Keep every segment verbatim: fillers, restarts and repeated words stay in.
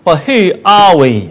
Well, who are we?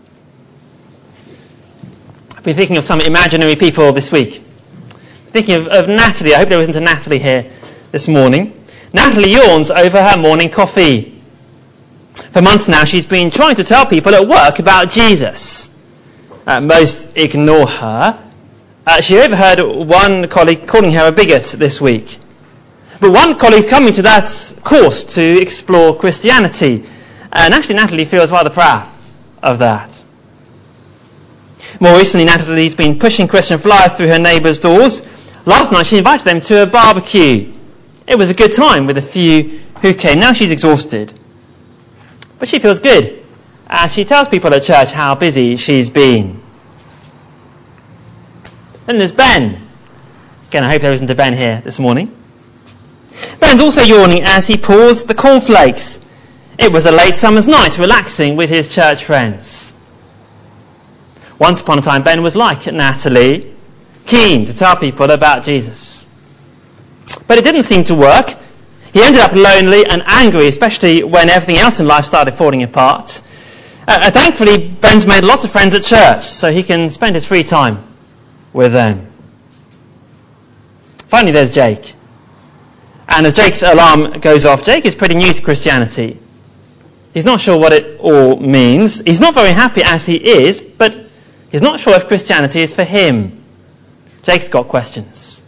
I've been thinking of some imaginary people this week. Thinking of, of Natalie. I hope there isn't a Natalie here this morning. Natalie yawns over her morning coffee. For months now, she's been trying to tell people at work about Jesus. Uh, most ignore her. Uh, she overheard one colleague calling her a bigot this week. But one colleague's coming to that course to explore Christianity. And actually, Natalie feels rather proud of that. More recently, Natalie's been pushing Christian flyers through her neighbours' doors. Last night, she invited them to a barbecue. It was a good time with a few who came. Now she's exhausted. But she feels good as she tells people at church how busy she's been. Then there's Ben. Again, I hope there isn't a Ben here this morning. Ben's also yawning as he pours the cornflakes. It was a late summer's night, relaxing with his church friends. Once upon a time, Ben was like Natalie, keen to tell people about Jesus. But it didn't seem to work. He ended up lonely and angry, especially when everything else in life started falling apart. Uh, thankfully, Ben's made lots of friends at church, so he can spend his free time with them. Finally, there's Jake. And as Jake's alarm goes off, Jake is pretty new to Christianity. He's not sure what it all means. He's not very happy as he is, but he's not sure if Christianity is for him. Jake's got questions.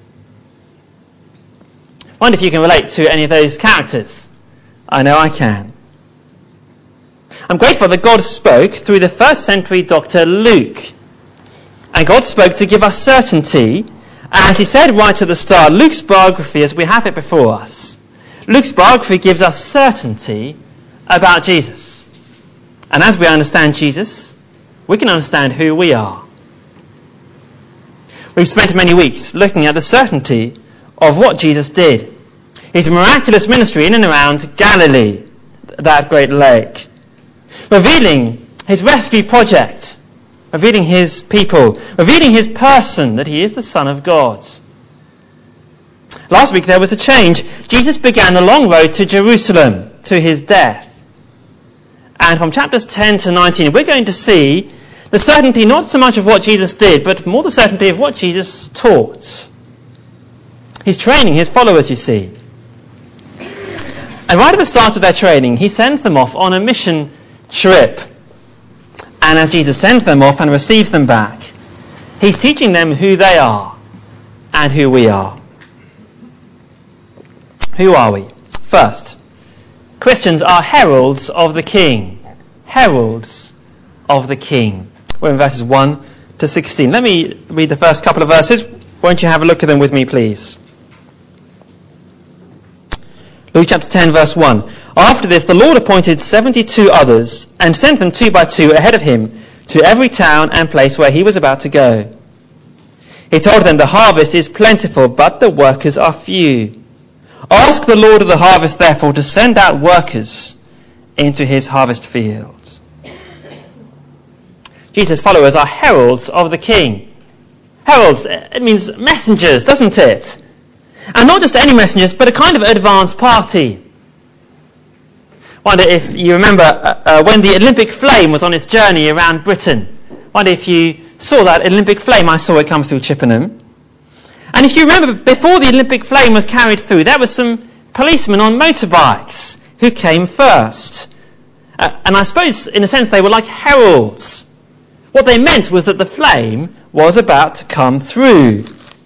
I wonder if you can relate to any of those characters. I know I can. I'm grateful that God spoke through the first century Doctor Luke. And God spoke to give us certainty. As he said right at the start, Luke's biography, as we have it before us, Luke's biography gives us certainty about Jesus. And as we understand Jesus, we can understand who we are. We've spent many weeks looking at the certainty of what Jesus did. His miraculous ministry in and around Galilee, that great lake. Revealing his rescue project. Revealing his people. Revealing his person, that he is the Son of God. Last week there was a change. Jesus began the long road to Jerusalem, to his death. And from chapters ten to nineteen, we're going to see the certainty not so much of what Jesus did, but more the certainty of what Jesus taught. He's training his followers, you see. And right at the start of their training, he sends them off on a mission trip. And as Jesus sends them off and receives them back, he's teaching them who they are and who we are. Who are we? First, Christians are heralds of the King. Heralds of the King. We're in verses one to sixteen. Let me read the first couple of verses. Won't you have a look at them with me, please? Luke chapter ten, verse one. After this, the Lord appointed seventy-two others and sent them two by two ahead of him to every town and place where he was about to go. He told them, the harvest is plentiful, but the workers are few. Ask the Lord of the harvest, therefore, to send out workers into his harvest fields. Jesus' followers are heralds of the King. Heralds, it means messengers, doesn't it? And not just any messengers, but a kind of advance party. Wonder if you remember uh, uh, when the Olympic flame was on its journey around Britain. Wonder if you saw that Olympic flame. I saw it come through Chippenham. And if you remember, before the Olympic flame was carried through, there were some policemen on motorbikes who came first. Uh, and I suppose, in a sense, they were like heralds. What they meant was that the flame was about to come through.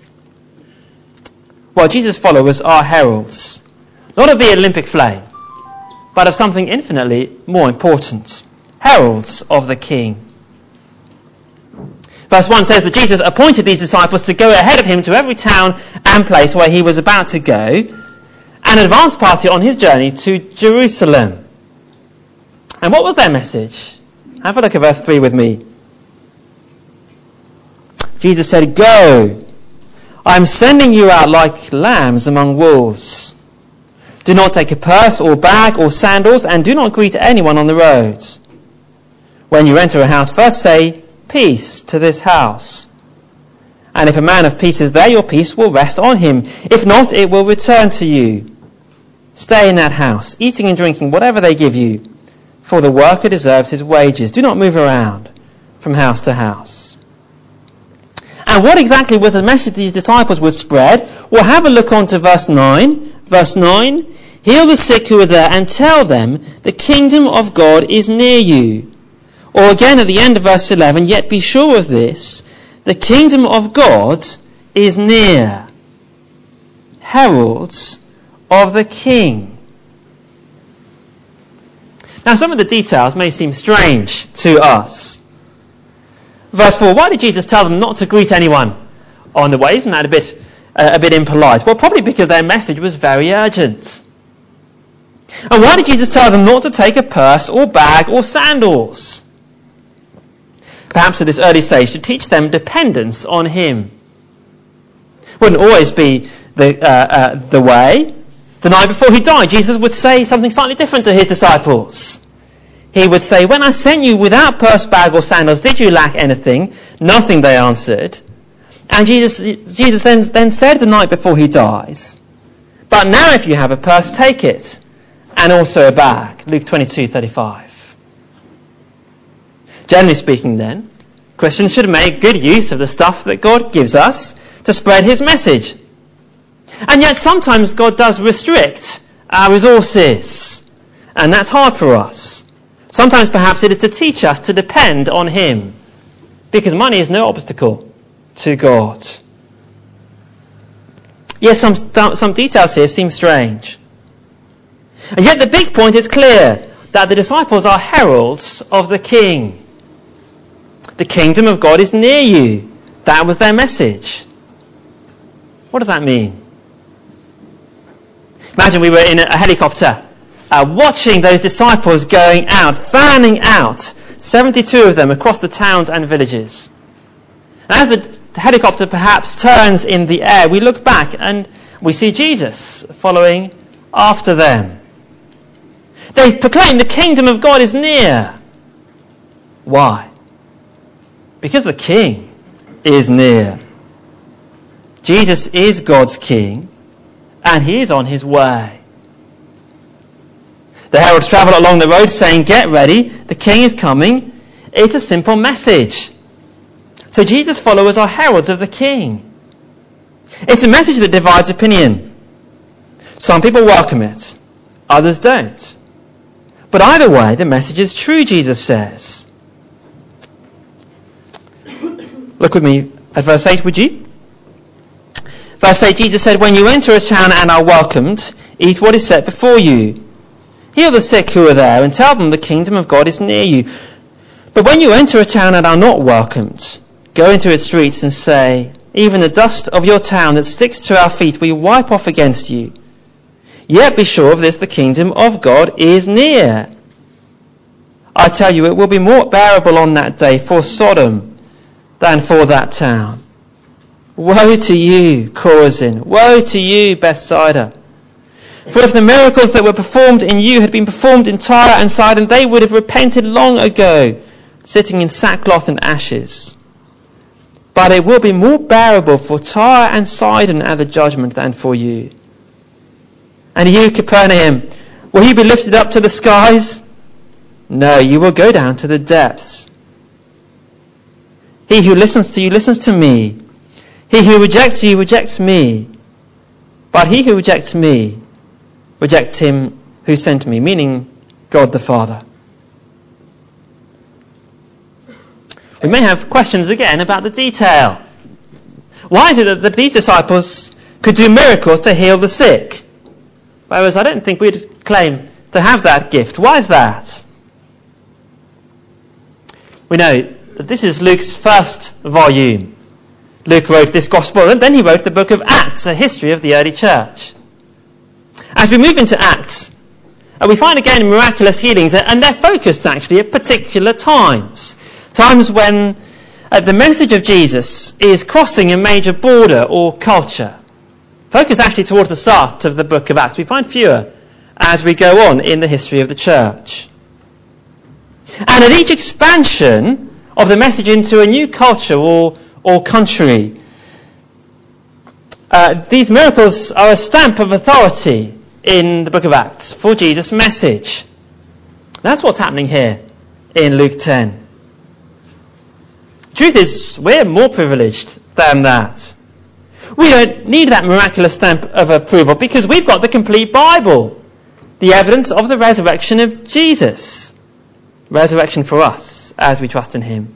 Well, Jesus' followers are heralds. Not of the Olympic flame, but of something infinitely more important. Heralds of the King. Verse one says that Jesus appointed these disciples to go ahead of him to every town and place where he was about to go, an advance party on his journey to Jerusalem. And what was their message? Have a look at verse three with me. Jesus said, "Go, I am sending you out like lambs among wolves. Do not take a purse or bag or sandals, and do not greet anyone on the road. When you enter a house, first say, 'Peace to this house.' And if a man of peace is there, your peace will rest on him. If not, it will return to you. Stay in that house, eating and drinking whatever they give you, for the worker deserves his wages. Do not move around from house to house. And what exactly was the message these disciples would spread? Well, have a look on to verse nine. Verse nine, heal the sick who are there and tell them the kingdom of God is near you. Or again at the end of verse eleven, yet be sure of this, the kingdom of God is near. Heralds of the King. Now some of the details may seem strange to us. Verse four, why did Jesus tell them not to greet anyone on the way? Isn't that a bit, uh, a bit impolite? Well, probably because their message was very urgent. And why did Jesus tell them not to take a purse or bag or sandals? Perhaps at this early stage to teach them dependence on him. Wouldn't always be the, uh, uh, the way. The night before he died, Jesus would say something slightly different to his disciples. He would say, when I sent you without purse, bag or sandals, did you lack anything? Nothing, they answered. And Jesus, Jesus then, then said the night before he dies, but now if you have a purse, take it, and also a bag. Luke twenty-two thirty-five. Generally speaking then, Christians should make good use of the stuff that God gives us to spread his message. And yet sometimes God does restrict our resources, and that's hard for us. Sometimes perhaps it is to teach us to depend on him, because money is no obstacle to God. Yes, some, some details here seem strange. And yet the big point is clear, that the disciples are heralds of the King. The kingdom of God is near you. That was their message. What does that mean? Imagine we were in a helicopter uh, watching those disciples going out, fanning out, seventy-two of them across the towns and villages. And as the helicopter perhaps turns in the air, we look back and we see Jesus following after them. They proclaim the kingdom of God is near. Why? Because the King is near. Jesus is God's King, and he is on his way. The heralds travel along the road saying, get ready, the King is coming. It's a simple message. So Jesus' followers are heralds of the King. It's a message that divides opinion. Some people welcome it, others don't. But either way, the message is true, Jesus says. Look with me at verse eight, would you? Verse eight, Jesus said, when you enter a town and are welcomed, eat what is set before you. Heal the sick who are there and tell them the kingdom of God is near you. But when you enter a town and are not welcomed, go into its streets and say, even the dust of your town that sticks to our feet we wipe off against you. Yet be sure of this, the kingdom of God is near. I tell you, it will be more bearable on that day for Sodom than for that town. Woe to you, Chorazin! Woe to you, Bethsaida! For if the miracles that were performed in you had been performed in Tyre and Sidon, they would have repented long ago, sitting in sackcloth and ashes. But it will be more bearable for Tyre and Sidon at the judgment than for you. And you, Capernaum, will you be lifted up to the skies? No, you will go down to the depths. He who listens to you listens to me. He who rejects you rejects me. But he who rejects me rejects him who sent me, meaning God the Father. We may have questions again about the detail. Why is it that these disciples could do miracles to heal the sick, whereas I don't think we'd claim to have that gift? Why is that? We know that this is Luke's first volume. Luke wrote this gospel, and then he wrote the book of Acts, a history of the early church. As we move into Acts, uh, we find again miraculous healings, and they're focused actually at particular times. Times when uh, the message of Jesus is crossing a major border or culture. Focused actually towards the start of the book of Acts. We find fewer as we go on in the history of the church. And at each expansion of the message into a new culture or, or country, uh, these miracles are a stamp of authority in the book of Acts for Jesus' message. That's what's happening here in Luke ten. Truth is, we're more privileged than that. We don't need that miraculous stamp of approval because we've got the complete Bible, the evidence of the resurrection of Jesus. Resurrection for us as we trust in him.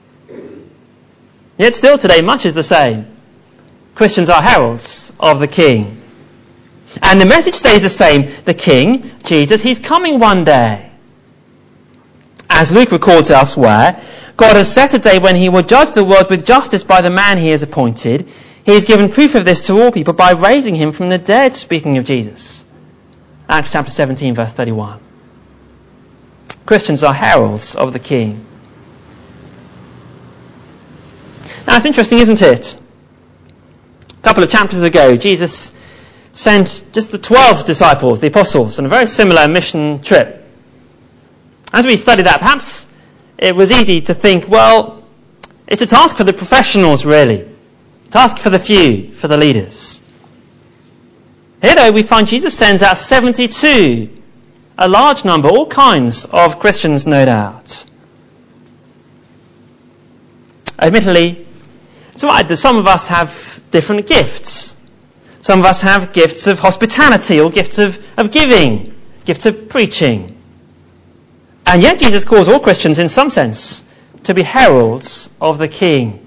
Yet still today, much is the same. Christians are heralds of the King. And the message stays the same. The King, Jesus, he's coming one day. As Luke records elsewhere, God has set a day when he will judge the world with justice by the man he has appointed. He has given proof of this to all people by raising him from the dead, speaking of Jesus. Acts chapter seventeen, verse thirty-one. Christians are heralds of the King. Now it's interesting, isn't it? A couple of chapters ago, Jesus sent just the twelve disciples, the apostles, on a very similar mission trip. As we study that, perhaps it was easy to think, well, it's a task for the professionals, really. A task for the few, for the leaders. Here, though, we find Jesus sends out seventy-two, a large number, all kinds of Christians, no doubt. Admittedly, it's right that some of us have different gifts. Some of us have gifts of hospitality or gifts of, of giving, gifts of preaching. And yet Jesus calls all Christians, in some sense, to be heralds of the King.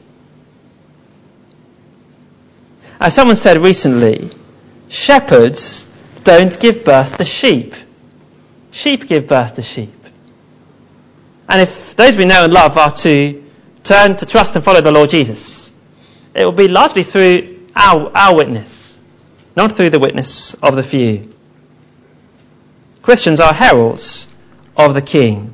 As someone said recently, shepherds don't give birth to sheep. Sheep give birth to sheep. And if those we know and love are to turn to trust and follow the Lord Jesus, it will be largely through our, our witness, not through the witness of the few. Christians are heralds of the King.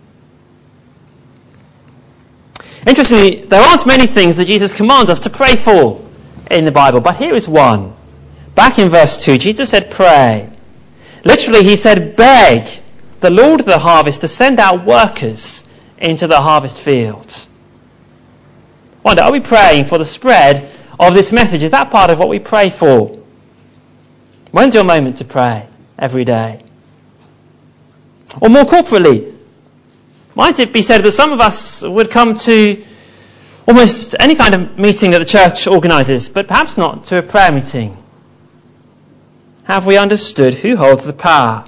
Interestingly, there aren't many things that Jesus commands us to pray for in the Bible, but here is one. Back in verse two, Jesus said pray. Literally, he said beg the Lord of the harvest to send out workers into the harvest field. I wonder, are we praying for the spread of this message? Is that part of what we pray for? When's your moment to pray? Every day. Or more corporately, might it be said that some of us would come to almost any kind of meeting that the church organises, but perhaps not to a prayer meeting? Have we understood who holds the power?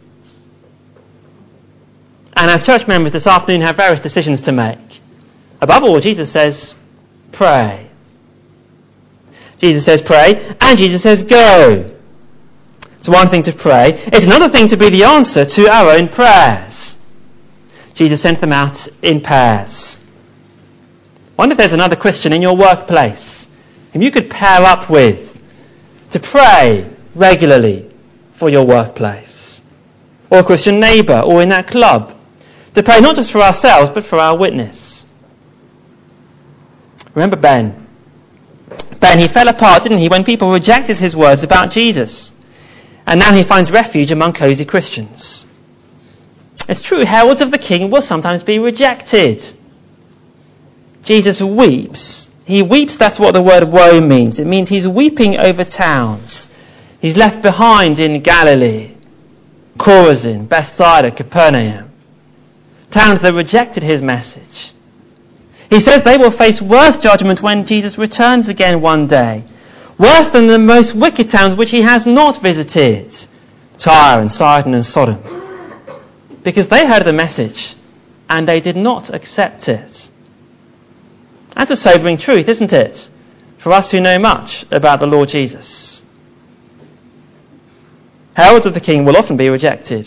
And as church members this afternoon have various decisions to make. Above all, Jesus says, pray. Jesus says pray, and Jesus says go. It's one thing to pray. It's another thing to be the answer to our own prayers. Jesus sent them out in pairs. I wonder if there's another Christian in your workplace whom you could pair up with to pray regularly for your workplace. Or a Christian neighbour, or in that club. To pray not just for ourselves, but for our witness. Remember Ben? Ben, he fell apart, didn't he, when people rejected his words about Jesus. And now he finds refuge among cosy Christians. It's true, heralds of the King will sometimes be rejected. Jesus weeps. He weeps, that's what the word woe means. It means he's weeping over towns. He's left behind in Galilee, Chorazin, Bethsaida, Capernaum. Towns that rejected his message. He says they will face worse judgment when Jesus returns again one day. Worse than the most wicked towns which he has not visited. Tyre and Sidon and Sodom. Because they heard the message and they did not accept it. That's a sobering truth, isn't it? For us who know much about the Lord Jesus. Heralds of the King will often be rejected.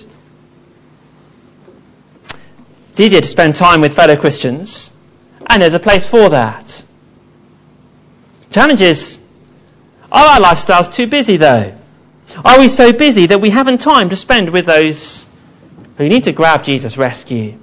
It's easier to spend time with fellow Christians, and there's a place for that. Challenge is, are our lifestyles too busy though? Are we so busy that we haven't time to spend with those who need to grab Jesus' rescue?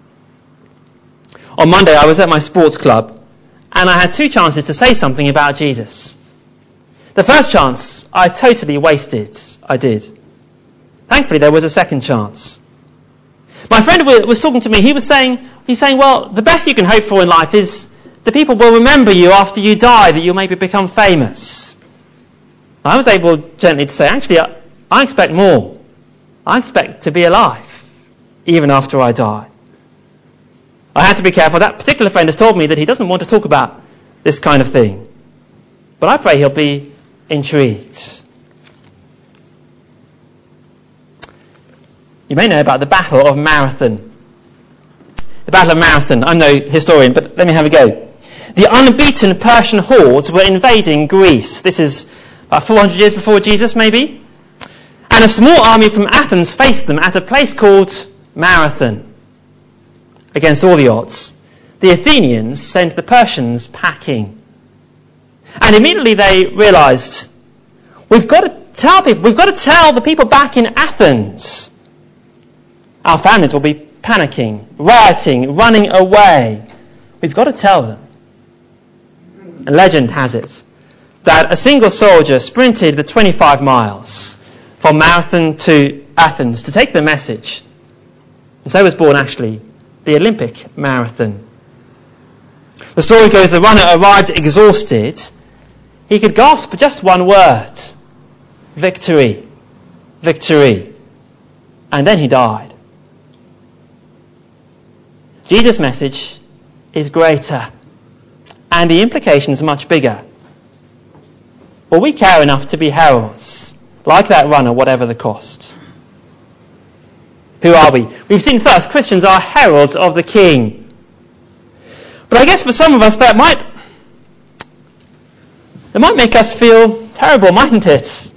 On Monday I was at my sports club and I had two chances to say something about Jesus. The first chance I totally wasted. I did. Thankfully there was a second chance. My friend was talking to me. He was saying, he's saying, well, the best you can hope for in life is the people will remember you after you die, that you'll maybe become famous. I was able gently to say, actually, I, I expect more. I expect to be alive. even after I die. I had to be careful. That particular friend has told me that he doesn't want to talk about this kind of thing. But I pray he'll be intrigued. You may know about the Battle of Marathon. The Battle of Marathon. I'm no historian, but let me have a go. The unbeaten Persian hordes were invading Greece. This is about four hundred years before Jesus, maybe. And a small army from Athens faced them at a place called Marathon. Against all the odds, the Athenians sent the Persians packing. And immediately they realised, we've got to tell people, we've got to tell the people back in Athens. Our families will be panicking, rioting, running away. We've got to tell them. And legend has it that a single soldier sprinted the twenty-five miles from Marathon to Athens to take the message. And so was born actually the Olympic marathon. The story goes the runner arrived exhausted. He could gasp just one word. Victory. Victory. And then he died. Jesus' message is greater. And the implications much bigger. Well, we care enough to be heralds, like that runner, whatever the cost. Who are we? We've seen first, Christians are heralds of the King. But I guess for some of us that might that might make us feel terrible, mightn't it?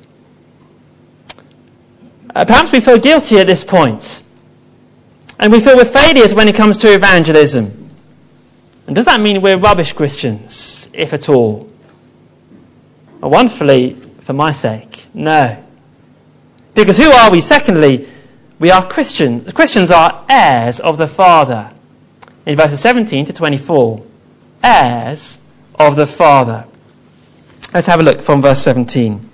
Uh, perhaps we feel guilty at this point. And we feel we're failures when it comes to evangelism. And does that mean we're rubbish Christians, if at all? Well, wonderfully, for my sake, no. Because who are we? Secondly, we are Christians. Christians are heirs of the Father. In verses seventeen to twenty-four. Heirs of the Father. Let's have a look from verse seventeen.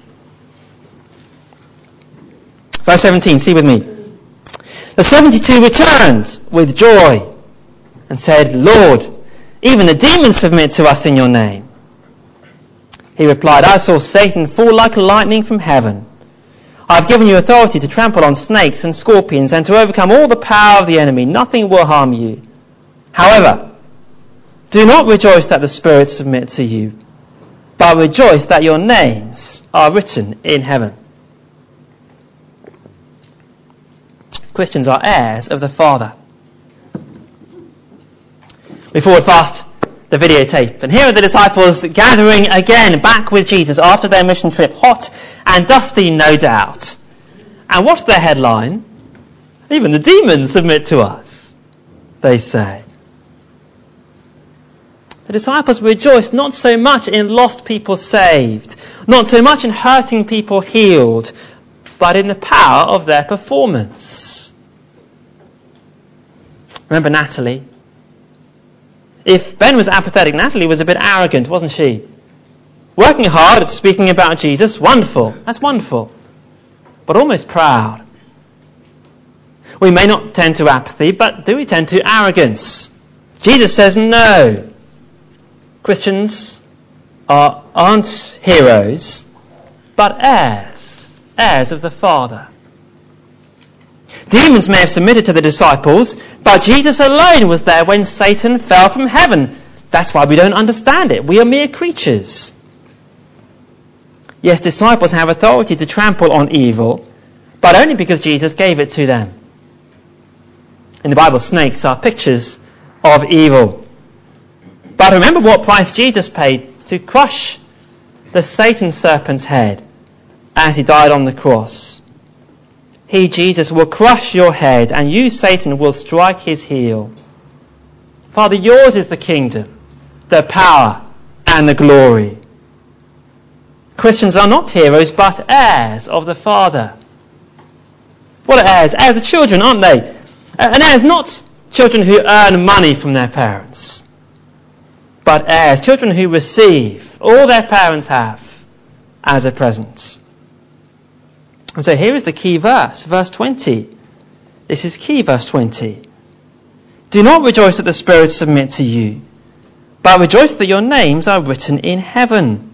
Verse seventeen, see with me. The seventy-two returned with joy and said, Lord, even the demons submit to us in your name. He replied, I saw Satan fall like lightning from heaven. I have given you authority to trample on snakes and scorpions and to overcome all the power of the enemy. Nothing will harm you. However, do not rejoice that the spirits submit to you, but rejoice that your names are written in heaven. Christians are heirs of the Father. We forward fast the videotape, and here are the disciples gathering again back with Jesus after their mission trip, hot and dusty no doubt. And what's their headline? Even the demons submit to us, they say. The disciples rejoiced not so much in lost people saved, not so much in hurting people healed, but in the power of their performance. Remember Natalie? If Ben was apathetic, Natalie was a bit arrogant, wasn't she? Working hard at speaking about Jesus, wonderful. That's wonderful. But almost proud. We may not tend to apathy, but do we tend to arrogance? Jesus says no. Christians are, aren't heroes, but heirs. Heirs of the Father. Demons may have submitted to the disciples, but Jesus alone was there when Satan fell from heaven. That's why we don't understand it. We are mere creatures. Yes, disciples have authority to trample on evil, but only because Jesus gave it to them. In the Bible, snakes are pictures of evil. But remember what price Jesus paid to crush the Satan serpent's head as he died on the cross. He, Jesus, will crush your head, and you, Satan, will strike his heel. Father, yours is the kingdom, the power, and the glory. Christians are not heroes, but heirs of the Father. What are heirs? Heirs are children, aren't they? And heirs not children who earn money from their parents, but heirs, children who receive all their parents have as a present. And so here is the key verse, verse twenty. This is key, verse twenty. Do not rejoice that the spirits submit to you, but rejoice that your names are written in heaven.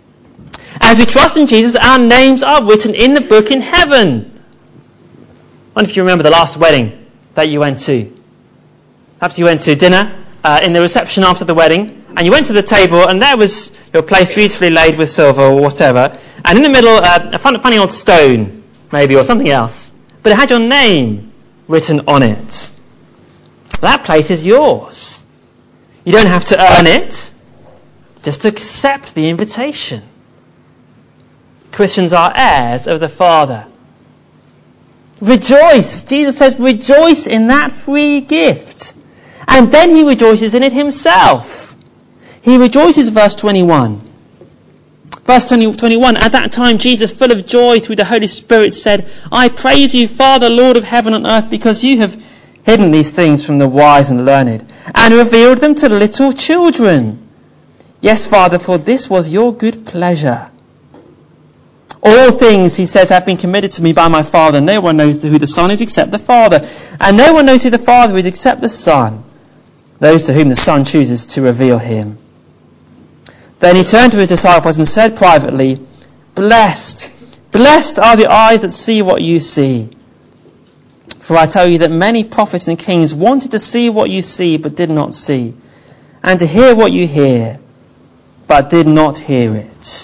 As we trust in Jesus, our names are written in the book in heaven. I wonder if you remember the last wedding that you went to. Perhaps you went to dinner uh, in the reception after the wedding, and you went to the table, and there was your place beautifully laid with silver or whatever, and in the middle uh, a fun, funny old stone, maybe, or something else, but it had your name written on it. That place is yours. You don't have to earn it, just accept the invitation. Christians are heirs of the Father. Rejoice. Jesus says, rejoice in that free gift. And then he rejoices in it himself. He rejoices, verse twenty-one. Verse twenty, twenty-one, at that time Jesus, full of joy through the Holy Spirit, said, I praise you, Father, Lord of heaven and earth, because you have hidden these things from the wise and learned, and revealed them to little children. Yes, Father, for this was your good pleasure. All things, he says, have been committed to me by my Father. No one knows who the Son is except the Father. And no one knows who the Father is except the Son, those to whom the Son chooses to reveal him. Then he turned to his disciples and said privately, Blessed, blessed are the eyes that see what you see. For I tell you that many prophets and kings wanted to see what you see, but did not see, and to hear what you hear, but did not hear it.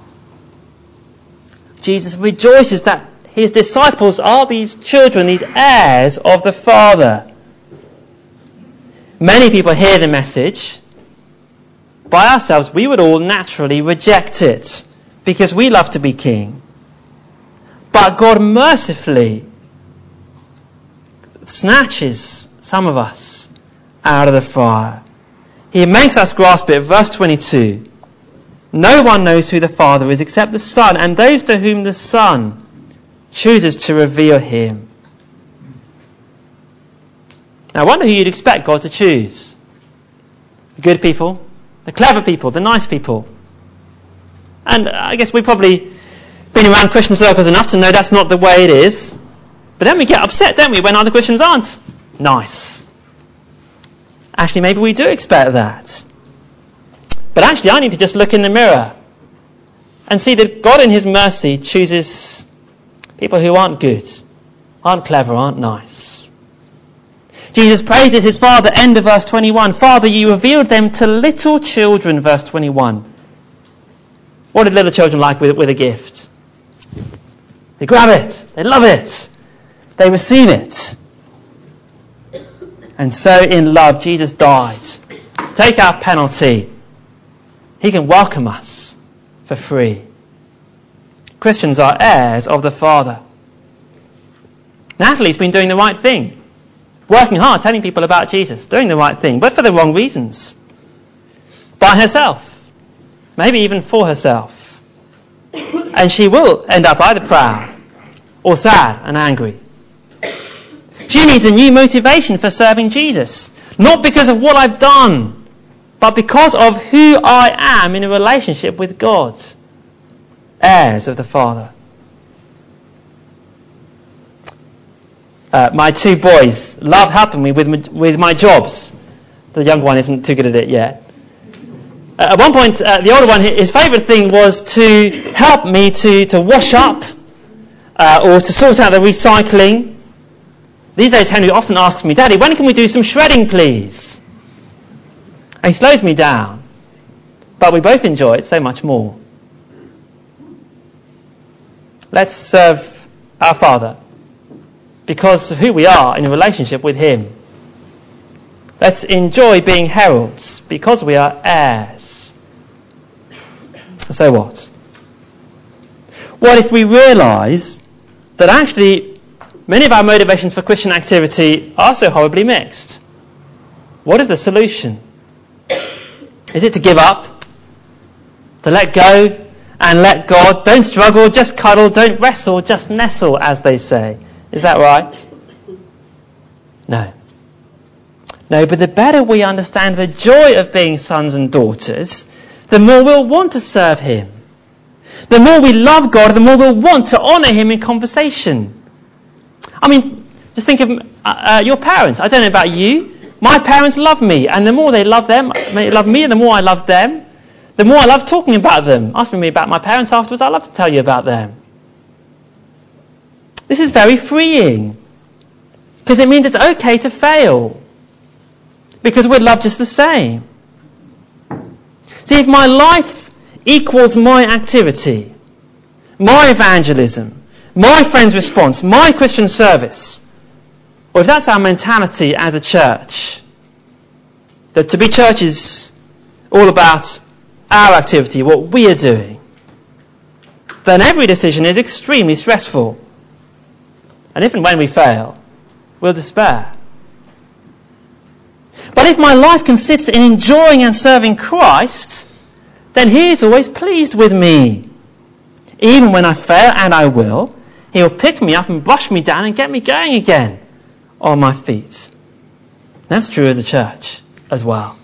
Jesus rejoices that his disciples are these children, these heirs of the Father. Many people hear the message. By ourselves, we would all naturally reject it because we love to be king. But God mercifully snatches some of us out of the fire. He makes us grasp it. Verse twenty-two. No one knows who the Father is except the Son, and those to whom the Son chooses to reveal him. Now I wonder who you'd expect God to choose. The good people, the clever people, the nice people. And I guess we've probably been around Christian circles enough to know that's not the way it is. But then we get upset, don't we, when other Christians aren't nice. Actually, maybe we do expect that. But actually, I need to just look in the mirror and see that God in his mercy chooses people who aren't good, aren't clever, aren't nice. Jesus praises his Father, end of verse twenty-one. Father, you revealed them to little children, verse twenty-one. What did little children like with, with a gift? They grab it. They love it. They receive it. And so in love, Jesus died to take our penalty. He can welcome us for free. Christians are heirs of the Father. Natalie's been doing the right thing. Working hard, telling people about Jesus. Doing the right thing, but for the wrong reasons. By herself. Maybe even for herself. And she will end up either proud or sad and angry. She needs a new motivation for serving Jesus. Not because of what I've done, but because of who I am in a relationship with God. Heirs of the Father. Uh, my two boys love helping me with my, with my jobs. The younger one isn't too good at it yet. Uh, at one point, uh, the older one, his favourite thing was to help me to, to wash up uh, or to sort out the recycling. These days, Henry often asks me, Daddy, when can we do some shredding, please? And he slows me down. But we both enjoy it so much more. Let's serve our Father because of who we are in a relationship with him. Let's enjoy being heralds because we are heirs. So what? What if we realise that actually many of our motivations for Christian activity are so horribly mixed? What is the solution? Is it to give up? To let go and let God? Don't struggle, just cuddle. Don't wrestle, just nestle, as they say. Is that right? No. No, but the better we understand the joy of being sons and daughters, the more we'll want to serve him. The more we love God, the more we'll want to honour him in conversation. I mean, just think of uh, uh, your parents. I don't know about you. My parents love me, and the more they love them, they love me, and the more I love them, the more I love talking about them. Ask me about my parents afterwards. I'd love to tell you about them. This is very freeing. Because it means it's okay to fail. Because we're loved just the same. See, if my life equals my activity, my evangelism, my friend's response, my Christian service, or if that's our mentality as a church, that to be church is all about our activity, what we are doing, then every decision is extremely stressful. And if and when we fail, we'll despair. But if my life consists in enjoying and serving Christ, then He is always pleased with me. Even when I fail, and I will, He'll pick me up and brush me down and get me going again on my feet. That's true as a church as well.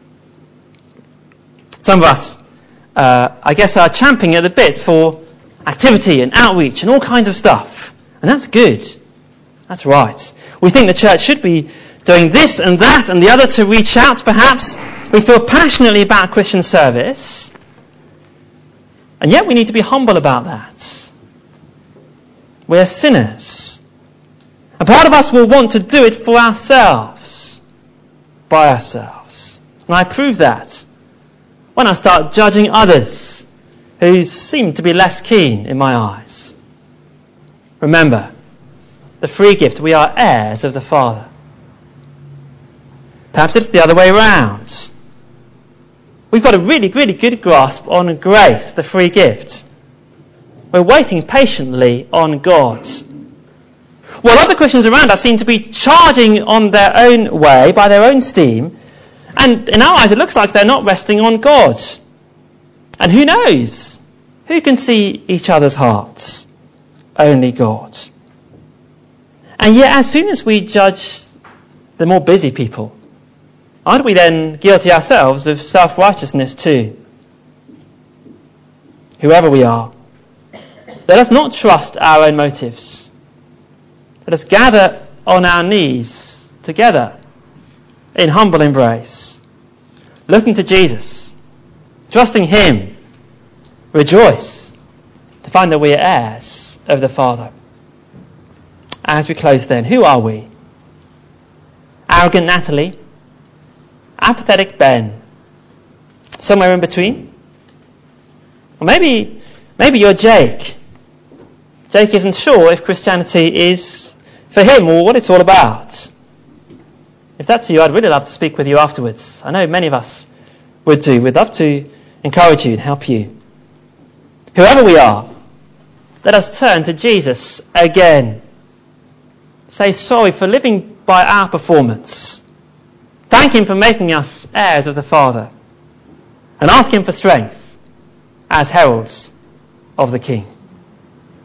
Some of us, uh, I guess, are champing at the bit for activity and outreach and all kinds of stuff. And that's good. That's right. We think the church should be doing this and that and the other to reach out, perhaps. We feel passionately about Christian service. And yet we need to be humble about that. We are sinners. And part of us will want to do it for ourselves. By ourselves. And I prove that when I start judging others who seem to be less keen in my eyes. Remember, the free gift, we are heirs of the Father. Perhaps it's the other way around. We've got a really, really good grasp on grace, the free gift. We're waiting patiently on God. While other Christians around us seem to be charging on their own way, by their own steam, and in our eyes it looks like they're not resting on God. And who knows? Who can see each other's hearts? Only God. And yet as soon as we judge the more busy people, aren't we then guilty ourselves of self-righteousness too? Whoever we are, let us not trust our own motives. Let us gather on our knees together in humble embrace, looking to Jesus, trusting Him, rejoice to find that we are heirs of the Father. As we close then, who are we? Arrogant Natalie? Apathetic Ben? Somewhere in between? Or maybe, maybe you're Jake. Jake isn't sure if Christianity is for him or what it's all about. If that's you, I'd really love to speak with you afterwards. I know many of us would do. We'd love to encourage you and help you. Whoever we are, let us turn to Jesus again. Say sorry for living by our performance. Thank Him for making us heirs of the Father. And ask Him for strength as heralds of the King.